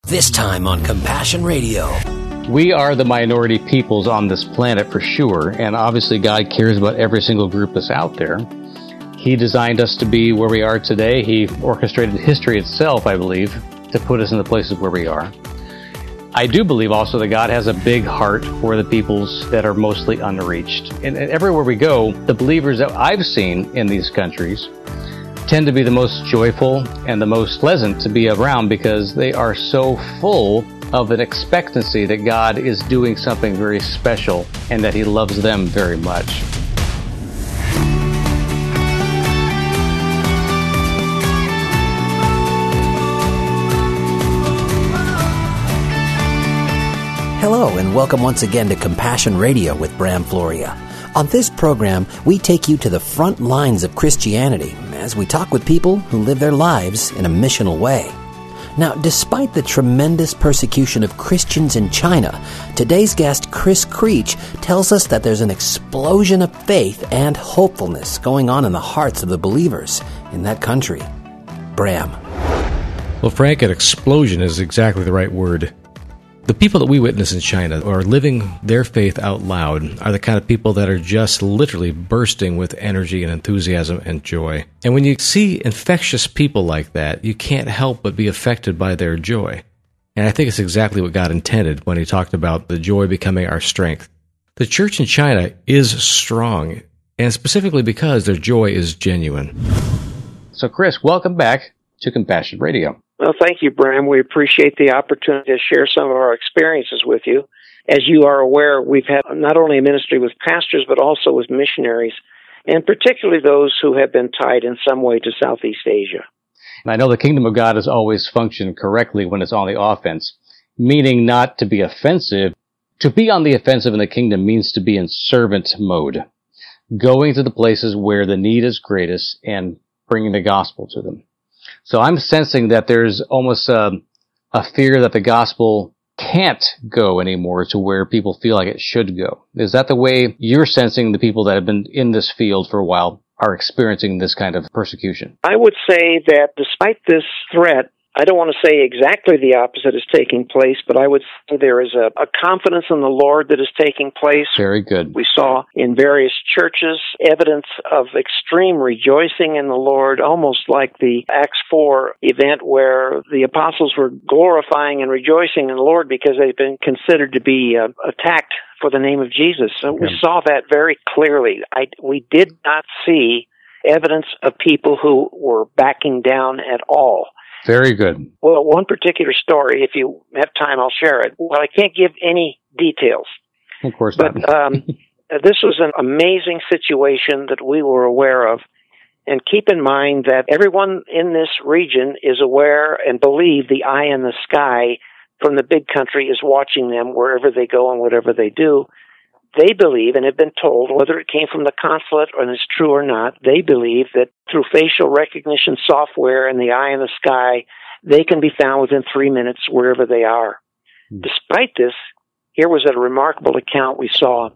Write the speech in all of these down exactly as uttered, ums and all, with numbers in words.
This time on Compassion Radio. We are the minority peoples on this planet for sure, and obviously God cares about every single group that's out there. He designed us to be where we are today. He orchestrated history itself, I believe, to put us in the places where we are. I do believe also that God has a big heart for the peoples that are mostly unreached. And everywhere we go, the believers that I've seen in these countries tend to be the most joyful and the most pleasant to be around because they are so full of an expectancy that God is doing something very special and that He loves them very much. Hello, and welcome once again to Compassion Radio with Bram Floria. On this program, we take you to the front lines of Christianity as we talk with people who live their lives in a missional way. Now, despite the tremendous persecution of Christians in China, today's guest, Chris Creech, tells us that there's an explosion of faith and hopefulness going on in the hearts of the believers in that country. Bram. Well, Frank, an explosion is exactly the right word. The people that we witness in China are living their faith out loud, are the kind of people that are just literally bursting with energy and enthusiasm and joy. And when you see infectious people like that, you can't help but be affected by their joy. And I think it's exactly what God intended when He talked about the joy becoming our strength. The church in China is strong, and specifically because their joy is genuine. So, Chris, welcome back to Compassion Radio. Well, thank you, Bram. We appreciate the opportunity to share some of our experiences with you. As you are aware, we've had not only a ministry with pastors, but also with missionaries, and particularly those who have been tied in some way to Southeast Asia. And I know the kingdom of God has always functioned correctly when it's on the offense, meaning not to be offensive. To be on the offensive in the kingdom means to be in servant mode, going to the places where the need is greatest and bringing the gospel to them. So I'm sensing that there's almost a, a fear that the gospel can't go anymore to where people feel like it should go. Is that the way you're sensing the people that have been in this field for a while are experiencing this kind of persecution? I would say that despite this threat, I don't want to say exactly the opposite is taking place, but I would say there is a, a confidence in the Lord that is taking place. Very good. We saw in various churches evidence of extreme rejoicing in the Lord, almost like the Acts four event where the apostles were glorifying and rejoicing in the Lord because they've been considered to be uh, attacked for the name of Jesus. So we yeah. saw that very clearly. I, we did not see evidence of people who were backing down at all. Very good. Well, one particular story, if you have time, I'll share it. Well, I can't give any details. Of course but, not. um, this was an amazing situation that we were aware of. And keep in mind that everyone in this region is aware and believe the eye in the sky from the big country is watching them wherever they go and whatever they do. They believe, and have been told, whether it came from the consulate or it's true or not, they believe that through facial recognition software and the eye in the sky, they can be found within three minutes wherever they are. Mm. Despite this, here was a remarkable account we saw.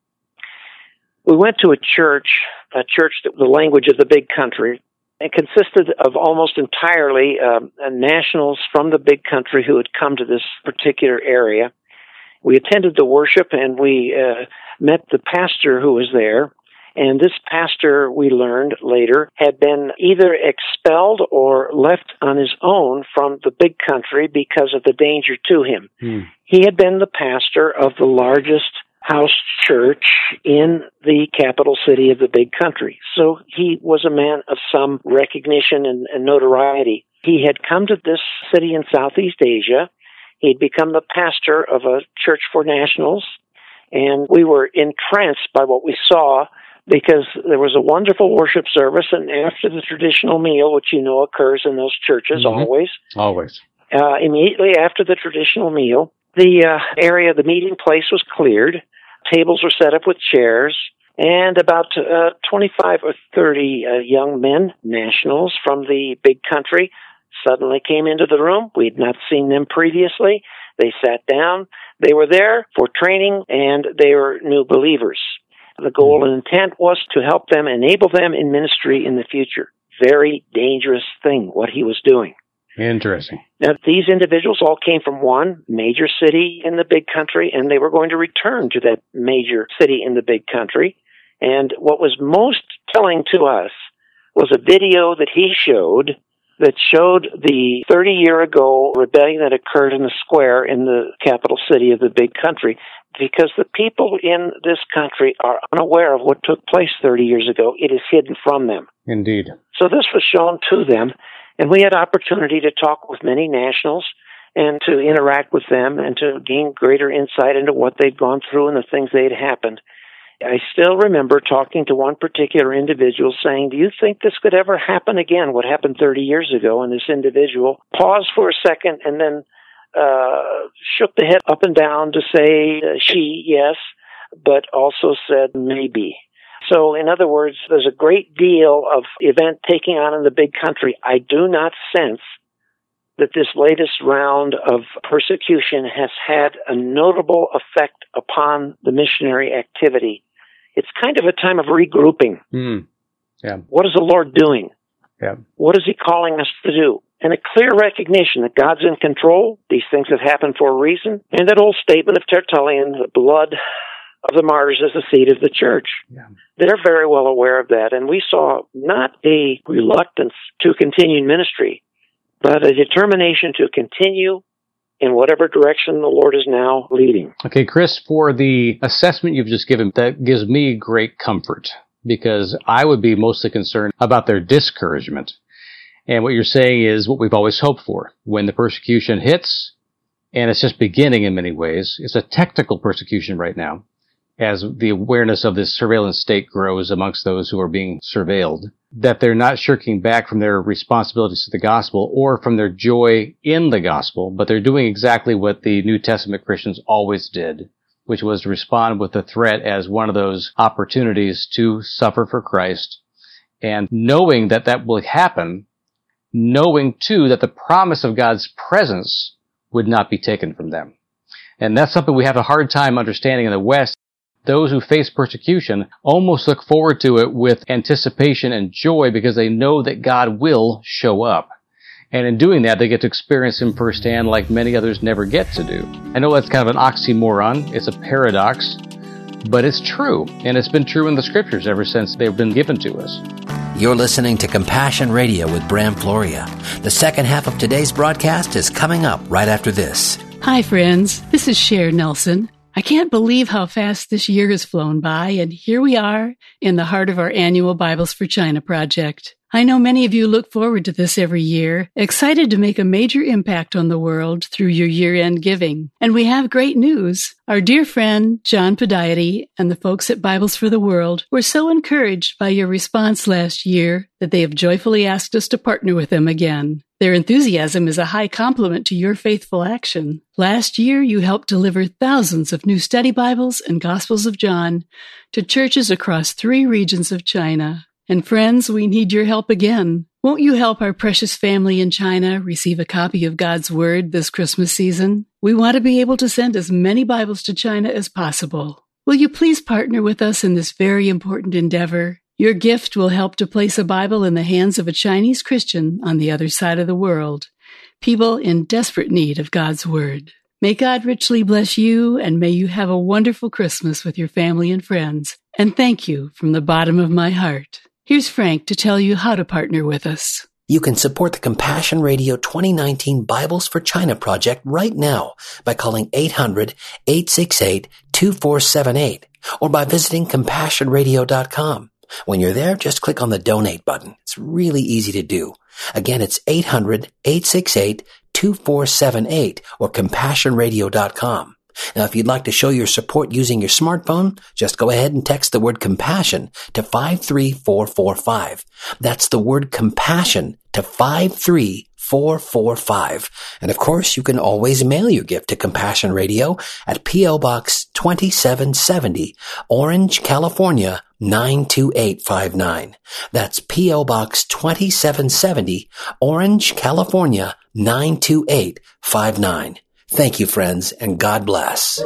We went to a church, a church that the language of the big country. It consisted of almost entirely um, nationals from the big country who had come to this particular area. We attended the worship, and we uh, met the pastor who was there. And this pastor, we learned later, had been either expelled or left on his own from the big country because of the danger to him. Hmm. He had been the pastor of the largest house church in the capital city of the big country. So he was a man of some recognition and, and notoriety. He had come to this city in Southeast Asia. He'd become the pastor of a church for nationals, and we were entranced by what we saw because there was a wonderful worship service, and after the traditional meal, which you know occurs in those churches mm-hmm. always, always, uh, immediately after the traditional meal, the uh, area, the meeting place was cleared, tables were set up with chairs, and about uh, twenty-five or thirty uh, young men, nationals from the big country, suddenly came into the room. We'd not seen them previously. They sat down. They were there for training, and they were new believers. The goal and intent was to help them, enable them in ministry in the future. Very dangerous thing, what he was doing. Interesting. Now, these individuals all came from one major city in the big country, and they were going to return to that major city in the big country. And what was most telling to us was a video that he showed that showed the thirty-year ago rebellion that occurred in the square in the capital city of the big country, because the people in this country are unaware of what took place thirty years ago. It is hidden from them. Indeed. So this was shown to them, and we had opportunity to talk with many nationals and to interact with them and to gain greater insight into what they'd gone through and the things that had happened. I still remember talking to one particular individual saying, do you think this could ever happen again, what happened thirty years ago? And this individual paused for a second and then uh, shook the head up and down to say uh, she, yes, but also said maybe. So in other words, there's a great deal of event taking on in the big country. I do not sense that this latest round of persecution has had a notable effect upon the missionary activity. It's kind of a time of regrouping. Mm. Yeah. What is the Lord doing? Yeah. What is He calling us to do? And a clear recognition that God's in control. These things have happened for a reason. And that old statement of Tertullian, the blood of the martyrs is the seed of the church. Yeah. They're very well aware of that. And we saw not a reluctance to continue ministry, but a determination to continue in whatever direction the Lord is now leading. Okay, Chris, for the assessment you've just given, that gives me great comfort, because I would be mostly concerned about their discouragement. And what you're saying is what we've always hoped for. When the persecution hits, and it's just beginning in many ways, it's a technical persecution right now, as the awareness of this surveillance state grows amongst those who are being surveilled, that they're not shirking back from their responsibilities to the gospel or from their joy in the gospel, but they're doing exactly what the New Testament Christians always did, which was to respond with the threat as one of those opportunities to suffer for Christ, and knowing that that will happen, knowing too that the promise of God's presence would not be taken from them. And that's something we have a hard time understanding in the West. Those who face persecution almost look forward to it with anticipation and joy because they know that God will show up. And in doing that, they get to experience Him firsthand like many others never get to do. I know that's kind of an oxymoron. It's a paradox, but it's true. And it's been true in the Scriptures ever since they've been given to us. You're listening to Compassion Radio with Bram Floria. The second half of today's broadcast is coming up right after this. Hi, friends. This is Cher Nelson. I can't believe how fast this year has flown by, and here we are in the heart of our annual Bibles for China project. I know many of you look forward to this every year, excited to make a major impact on the world through your year-end giving. And we have great news. Our dear friend, John Podiety, and the folks at Bibles for the World were so encouraged by your response last year that they have joyfully asked us to partner with them again. Their enthusiasm is a high compliment to your faithful action. Last year, you helped deliver thousands of new study Bibles and Gospels of John to churches across three regions of China. And friends, we need your help again. Won't you help our precious family in China receive a copy of God's Word this Christmas season? We want to be able to send as many Bibles to China as possible. Will you please partner with us in this very important endeavor? Your gift will help to place a Bible in the hands of a Chinese Christian on the other side of the world, people in desperate need of God's Word. May God richly bless you, and may you have a wonderful Christmas with your family and friends. And thank you from the bottom of my heart. Here's Frank to tell you how to partner with us. You can support the Compassion Radio twenty nineteen Bibles for China project right now by calling eight hundred, eight six eight, two four seven eight or by visiting compassion radio dot com. When you're there, just click on the donate button. It's really easy to do. Again, it's eight hundred, eight six eight, two four seven eight or compassion radio dot com. Now, if you'd like to show your support using your smartphone, just go ahead and text the word compassion to five three four four five. That's the word compassion to five three four four five. And of course, you can always mail your gift to Compassion Radio at P O Box twenty-seven seventy, Orange, California, nine two eight five nine. That's P O Box twenty-seven seventy, Orange, California, nine two eight five nine. Thank you, friends, and God bless.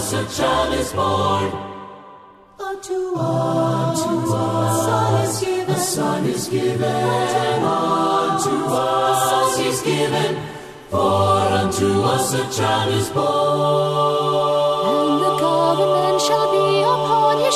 us a child is born. Unto us, unto us, a son is given. Unto us, a son is given. For unto us a child is born. And the government shall be upon his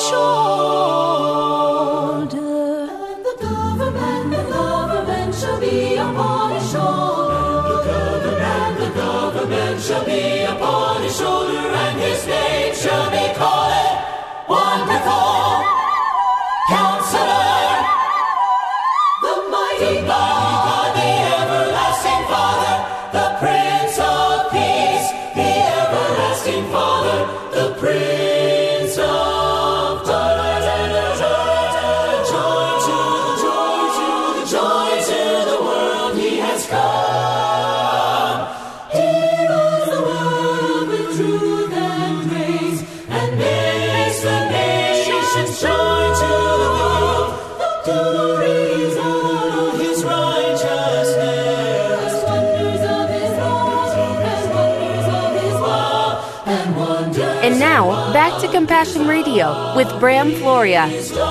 shoulder. And the government, the government shall be upon his shoulder. And the government, the government shall be upon his shoulder. And his name shall be called Wonderful Counselor, the mighty God, the everlasting Father, the Prince of Peace, the everlasting Father, the Prince of Peace. Joy to the joy to the joy to the world he has come. He rules the world with truth and grace, and makes the nations joy to the world. The glories of his righteousness, as wonders of his love, as wonders of his love, and wonders. And now, back to Compassion Radio with Bram Floria.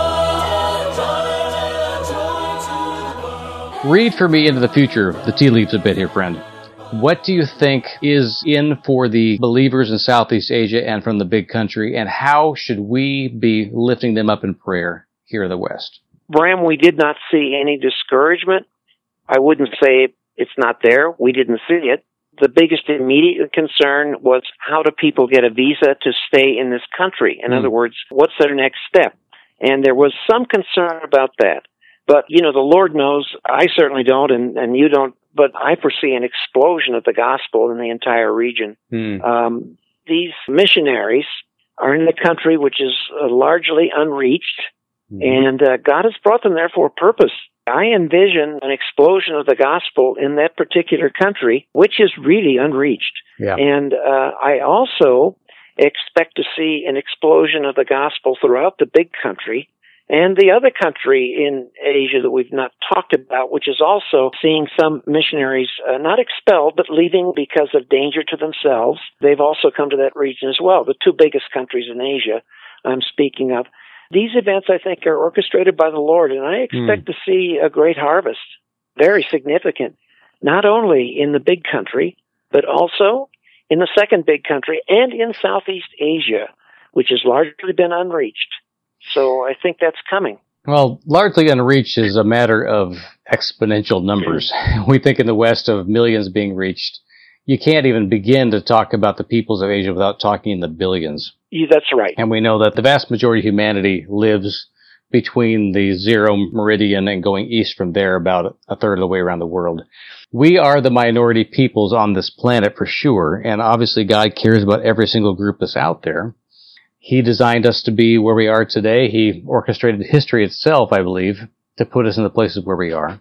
Read for me into the future, the tea leaves a bit here, friend. What do you think is in for the believers in Southeast Asia and from the big country, and how should we be lifting them up in prayer here in the West? Bram, we did not see any discouragement. I wouldn't say it's not there. We didn't see it. The biggest immediate concern was, how do people get a visa to stay in this country? In mm. other words, what's their next step? And there was some concern about that. But, you know, the Lord knows. I certainly don't, and, and you don't. But I foresee an explosion of the gospel in the entire region. Mm. Um, these missionaries are in the country which is uh, largely unreached, mm. and uh, God has brought them there for a purpose. I envision an explosion of the gospel in that particular country, which is really unreached. Yeah. And uh, I also expect to see an explosion of the gospel throughout the big country. And the other country in Asia that we've not talked about, which is also seeing some missionaries uh, not expelled, but leaving because of danger to themselves. They've also come to that region as well. The two biggest countries in Asia I'm speaking of. These events, I think, are orchestrated by the Lord, and I expect mm. to see a great harvest, very significant, not only in the big country, but also in the second big country and in Southeast Asia, which has largely been unreached. So I think that's coming. Well, largely unreached is a matter of exponential numbers. We think in the West of millions being reached. You can't even begin to talk about the peoples of Asia without talking in the billions. Yeah, that's right. And we know that the vast majority of humanity lives between the zero meridian and going east from there about a third of the way around the world. We are the minority peoples on this planet for sure, and obviously God cares about every single group that's out there. He designed us to be where we are today. He orchestrated history itself, I believe, to put us in the places where we are.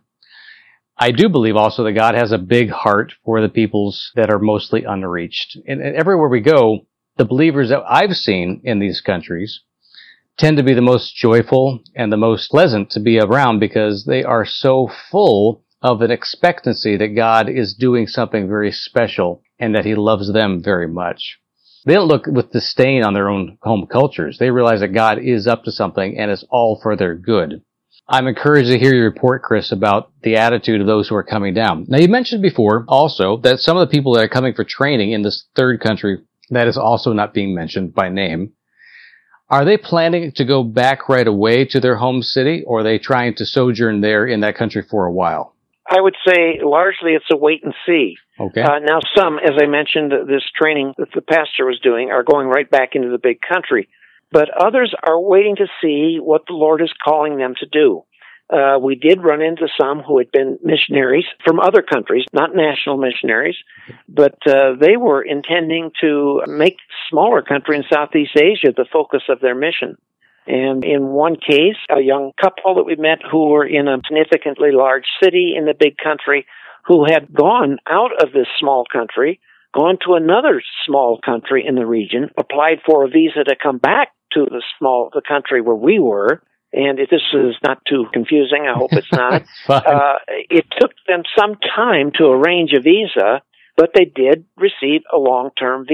I do believe also that God has a big heart for the peoples that are mostly unreached. And, and everywhere we go, the believers that I've seen in these countries tend to be the most joyful and the most pleasant to be around because they are so full of an expectancy that God is doing something very special and that He loves them very much. They don't look with disdain on their own home cultures. They realize that God is up to something and it's all for their good. I'm encouraged to hear your report, Chris, about the attitude of those who are coming down. Now, you mentioned before also that some of the people that are coming for training in this third country that is also not being mentioned by name, are they planning to go back right away to their home city, or are they trying to sojourn there in that country for a while? I would say largely it's a wait and see. Okay. Uh, now, some, as I mentioned, this training that the pastor was doing are going right back into the big country. But others are waiting to see what the Lord is calling them to do. Uh, we did run into some who had been missionaries from other countries, not national missionaries, but uh, they were intending to make smaller country in Southeast Asia the focus of their mission. And in one case, a young couple that we met who were in a significantly large city in the big country who had gone out of this small country, gone to another small country in the region, applied for a visa to come back to the small the country where we were. And if this is not too confusing, I hope it's not. uh, it took them some time to arrange a visa, but they did receive a long-term visa.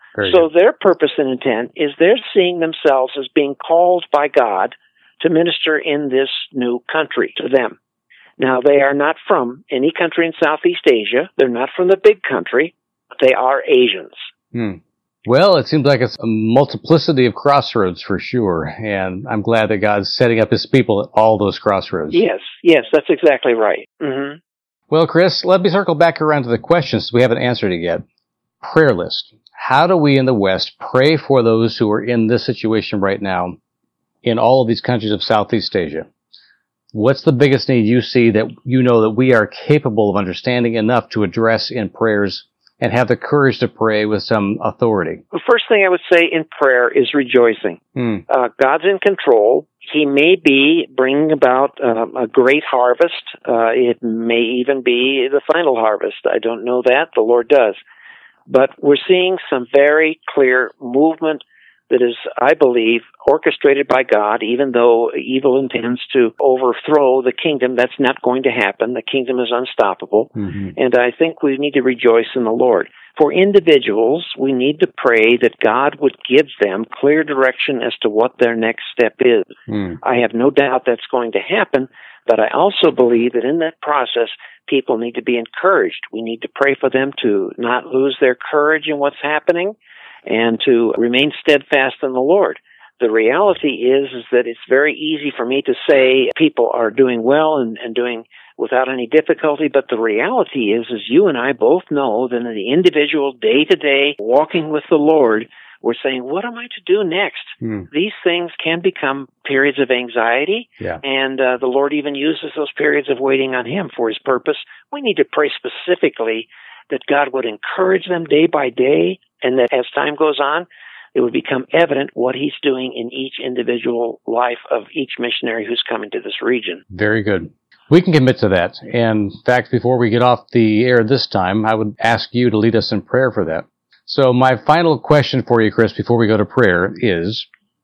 Very so good. their purpose and intent is they're seeing themselves as being called by God to minister in this new country to them. Now, they are not from any country in Southeast Asia. They're not from the big country. But they are Asians. Hmm. Well, it seems like it's a multiplicity of crossroads for sure, and I'm glad that God's setting up his people at all those crossroads. Yes, yes, that's exactly right. Mm-hmm. Well, Chris, let me circle back around to the questions we haven't answered it yet. Prayer list. How do we in the West pray for those who are in this situation right now in all of these countries of Southeast Asia? What's the biggest need you see that you know that we are capable of understanding enough to address in prayers and have the courage to pray with some authority? The first thing I would say in prayer is rejoicing. Hmm. Uh, God's in control. He may be bringing about um, a great harvest. Uh, it may even be the final harvest. I don't know that. The Lord does. But we're seeing some very clear movement that is, I believe, orchestrated by God, even though evil intends to overthrow the kingdom. That's not going to happen. The kingdom is unstoppable. Mm-hmm. And I think we need to rejoice in the Lord. For individuals, we need to pray that God would give them clear direction as to what their next step is. Mm. I have no doubt that's going to happen, but I also believe that in that process, people need to be encouraged. We need to pray for them to not lose their courage in what's happening and to remain steadfast in the Lord. The reality is, is that it's very easy for me to say people are doing well and, and doing without any difficulty, but the reality is, is you and I both know that in the individual day-to-day walking with the Lord, we're saying, what am I to do next? Hmm. These things can become periods of anxiety, Yeah. and uh, the Lord even uses those periods of waiting on Him for His purpose. We need to pray specifically that God would encourage them day by day, and that as time goes on, it would become evident what He's doing in each individual life of each missionary who's coming to this region. Very good. We can commit to that. And in fact, before we get off the air this time, I would ask you to lead us in prayer for that. So my final question for you, Chris, before we go to prayer is,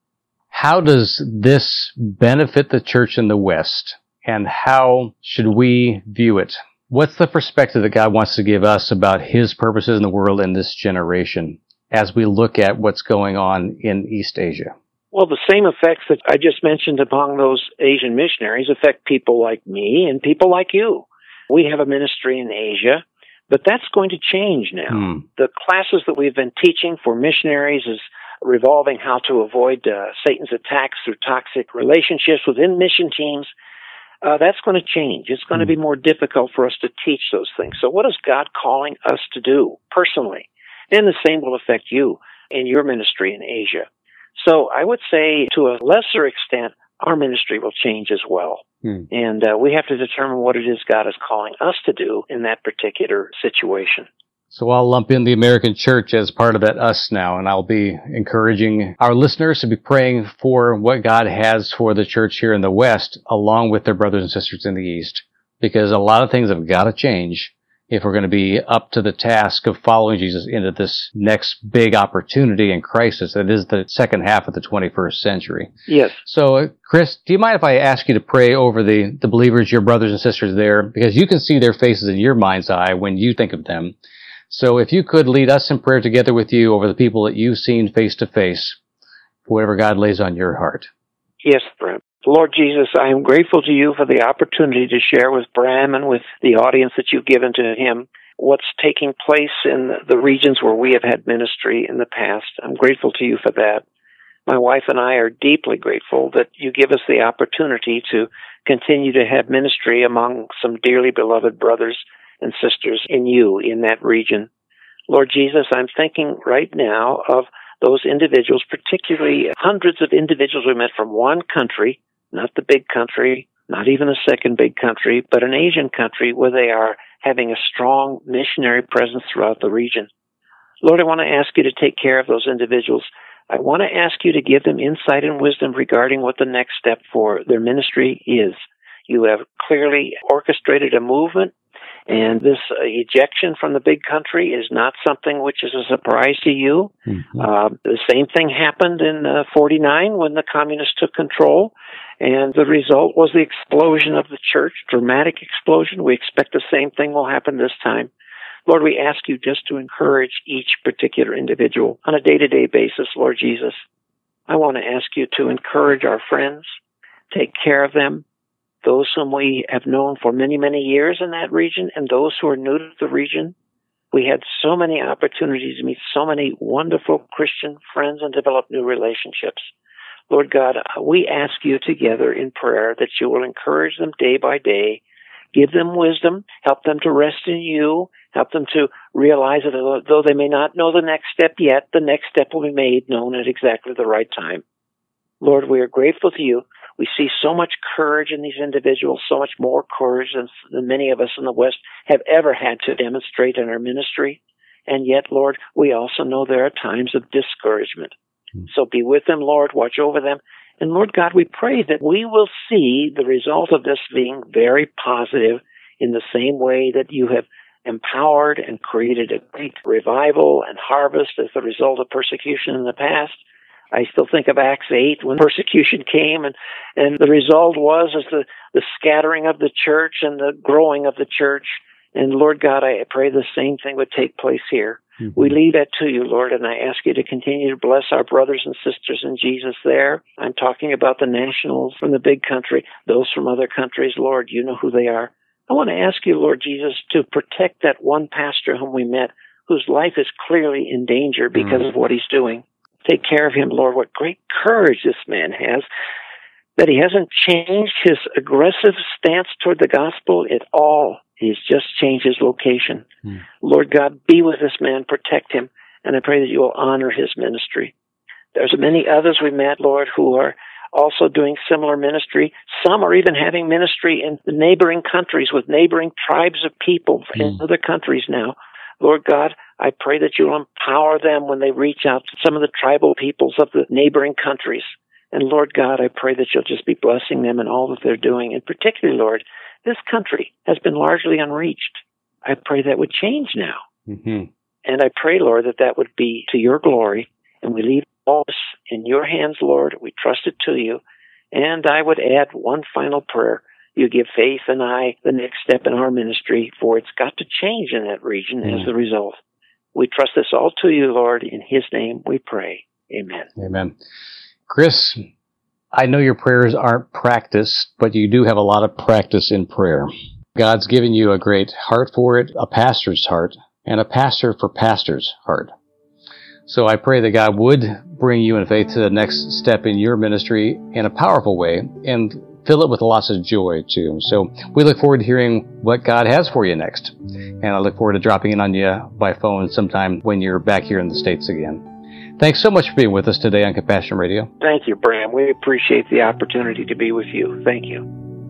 how does this benefit the church in the West, and how should we view it? What's the perspective that God wants to give us about His purposes in the world in this generation as we look at what's going on in East Asia? Well, the same effects that I just mentioned among those Asian missionaries affect people like me and people like you. We have a ministry in Asia, but that's going to change now. Hmm. The classes that we've been teaching for missionaries is revolving how to avoid uh, Satan's attacks through toxic relationships within mission teams. Uh, that's going to change. It's going to be more difficult for us to teach those things. So what is God calling us to do personally? And the same will affect you in your ministry in Asia. So I would say to a lesser extent, our ministry will change as well. Hmm. And uh, we have to determine what it is God is calling us to do in that particular situation. So I'll lump in the American church as part of that us now, and I'll be encouraging our listeners to be praying for what God has for the church here in the West, along with their brothers and sisters in the East, because a lot of things have got to change if we're going to be up to the task of following Jesus into this next big opportunity and crisis that is the second half of the twenty-first century. Yes. So, uh, Chris, do you mind if I ask you to pray over the, the believers, your brothers and sisters there, because you can see their faces in your mind's eye when you think of them. So if you could lead us in prayer together with you over the people that you've seen face to face, whatever God lays on your heart. Yes, Bram. Lord Jesus, I am grateful to you for the opportunity to share with Bram and with the audience that you've given to him what's taking place in the regions where we have had ministry in the past. I'm grateful to you for that. My wife and I are deeply grateful that you give us the opportunity to continue to have ministry among some dearly beloved brothers and sisters in you in that region. Lord Jesus, I'm thinking right now of those individuals, particularly hundreds of individuals we met from one country, not the big country, not even the second big country, but an Asian country where they are having a strong missionary presence throughout the region. Lord, I want to ask you to take care of those individuals. I want to ask you to give them insight and wisdom regarding what the next step for their ministry is. You have clearly orchestrated a movement, and this uh, ejection from the big country is not something which is a surprise to you. Mm-hmm. Uh, the same thing happened in uh, forty-nine when the communists took control, and the result was the explosion of the church, dramatic explosion. We expect the same thing will happen this time. Lord, we ask you just to encourage each particular individual on a day-to-day basis, Lord Jesus. I want to ask you to encourage our friends, take care of them, those whom we have known for many, many years in that region, and those who are new to the region. We had so many opportunities to meet so many wonderful Christian friends and develop new relationships. Lord God, we ask you together in prayer that you will encourage them day by day, give them wisdom, help them to rest in you, help them to realize that though they may not know the next step yet, the next step will be made known at exactly the right time. Lord, we are grateful to you. We see so much courage in these individuals, so much more courage than, than many of us in the West have ever had to demonstrate in our ministry. And yet, Lord, we also know there are times of discouragement. So be with them, Lord, watch over them. And Lord God, we pray that we will see the result of this being very positive in the same way that you have empowered and created a great revival and harvest as a result of persecution in the past. I still think of Acts eight when persecution came and, and the result was is the, the scattering of the church and the growing of the church. And Lord God, I pray the same thing would take place here. Mm-hmm. We leave that to you, Lord, and I ask you to continue to bless our brothers and sisters in Jesus there. I'm talking about the nationals from the big country, those from other countries. Lord, you know who they are. I want to ask you, Lord Jesus, to protect that one pastor whom we met whose life is clearly in danger because mm-hmm. of what he's doing. Take care of him, Lord. What great courage this man has, that he hasn't changed his aggressive stance toward the gospel at all. He's just changed his location. Hmm. Lord God, be with this man, protect him, and I pray that you will honor his ministry. There's many others we met, Lord, who are also doing similar ministry. Some are even having ministry in the neighboring countries with neighboring tribes of people hmm. in other countries now. Lord God, I pray that you will empower them when they reach out to some of the tribal peoples of the neighboring countries. And Lord God, I pray that you'll just be blessing them in all that they're doing. And particularly, Lord, this country has been largely unreached. I pray that would change now. Mm-hmm. And I pray, Lord, that that would be to your glory. And we leave all this in your hands, Lord. We trust it to you. And I would add one final prayer. You give Faith and I the next step in our ministry, for it's got to change in that region mm. as a result. We trust this all to you, Lord. In his name we pray. Amen. Amen. Chris, I know your prayers aren't practiced, but you do have a lot of practice in prayer. God's given you a great heart for it, a pastor's heart, and a pastor for pastor's heart. So I pray that God would bring you in faith to the next step in your ministry in a powerful way and fill it with lots of joy, too. So we look forward to hearing what God has for you next. And I look forward to dropping in on you by phone sometime when you're back here in the States again. Thanks so much for being with us today on Compassion Radio. Thank you, Bram. We appreciate the opportunity to be with you. Thank you.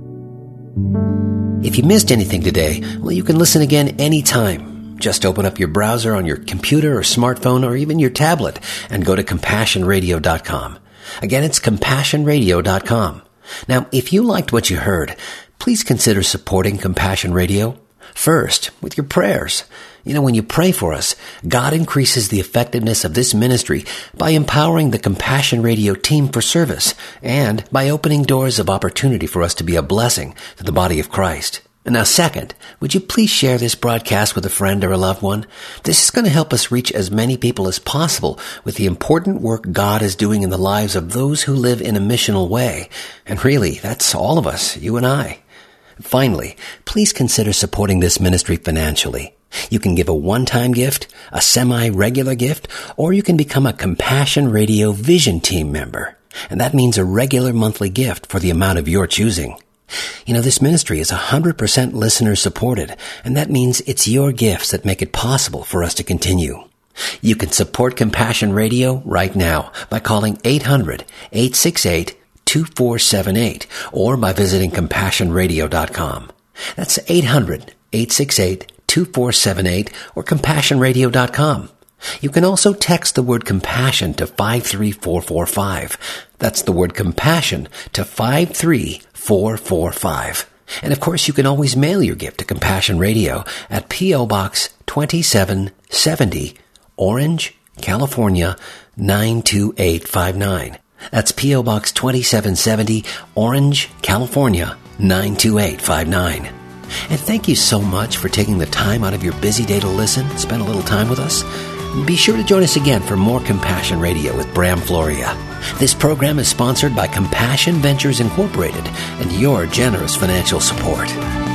If you missed anything today, well, you can listen again anytime. Just open up your browser on your computer or smartphone or even your tablet and go to compassion radio dot com. Again, it's compassion radio dot com. Now, if you liked what you heard, please consider supporting Compassion Radio. First, with your prayers. You know, when you pray for us, God increases the effectiveness of this ministry by empowering the Compassion Radio team for service and by opening doors of opportunity for us to be a blessing to the body of Christ. And now, second, would you please share this broadcast with a friend or a loved one? This is going to help us reach as many people as possible with the important work God is doing in the lives of those who live in a missional way. And really, that's all of us, you and I. Finally, please consider supporting this ministry financially. You can give a one-time gift, a semi-regular gift, or you can become a Compassion Radio Vision Team member. And that means a regular monthly gift for the amount of your choosing. You know, this ministry is one hundred percent listener-supported, and that means it's your gifts that make it possible for us to continue. You can support Compassion Radio right now by calling eight hundred, eight six eight, two four seven eight or by visiting compassion radio dot com. That's eight hundred, eight six eight, two four seven eight or compassion radio dot com. You can also text the word compassion to five three four four five. That's the word compassion to five three four four five. And of course, you can always mail your gift to Compassion Radio at P O Box twenty-seven seventy, Orange, California, nine two eight five nine. That's P O Box twenty-seven seventy, Orange, California, nine two eight five nine. And thank you so much for taking the time out of your busy day to listen, spend a little time with us. Be sure to join us again for more Compassion Radio with Bram Floria. This program is sponsored by Compassion Ventures Incorporated and your generous financial support.